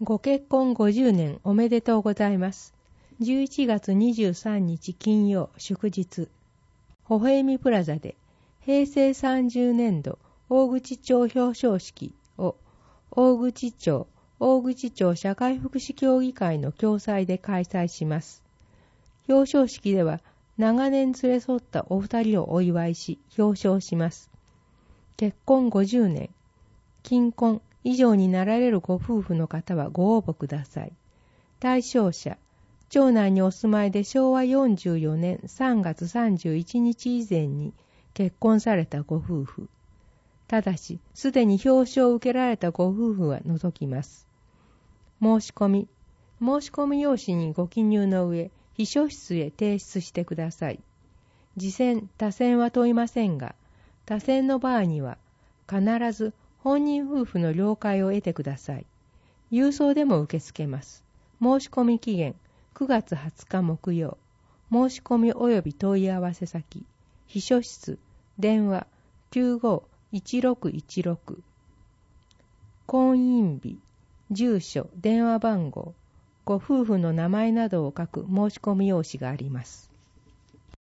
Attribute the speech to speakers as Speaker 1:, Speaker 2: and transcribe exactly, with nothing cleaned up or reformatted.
Speaker 1: ご結婚ごじゅうねんおめでとうございます。じゅういちがつにじゅうさんにち金曜祝日、微笑みプラザで平成さんじゅうねんど大口町表彰式を大口町大口町社会福祉協議会の共催で開催します。表彰式では長年連れ添ったお二人をお祝いし表彰します。結婚ごじゅうねん、金婚以上になられるご夫婦の方はご応募ください。対象者、町内にお住まいでしょうわよんじゅうよねんさんがつさんじゅういちにち以前に結婚されたご夫婦。ただし、すでに表彰を受けられたご夫婦は除きます。申し込み、申し込み用紙にご記入の上、秘書室へ提出してください。次選、他選は問いませんが、他選の場合には必ず本人夫婦の了解を得てください。郵送でも受け付けます。申し込み期限くがつはつか木曜。申し込み及び問い合わせ先、秘書室、電話きゅうご いちろくいちろく。婚姻日、住所、電話番号、ご夫婦の名前などを書く申し込み用紙があります。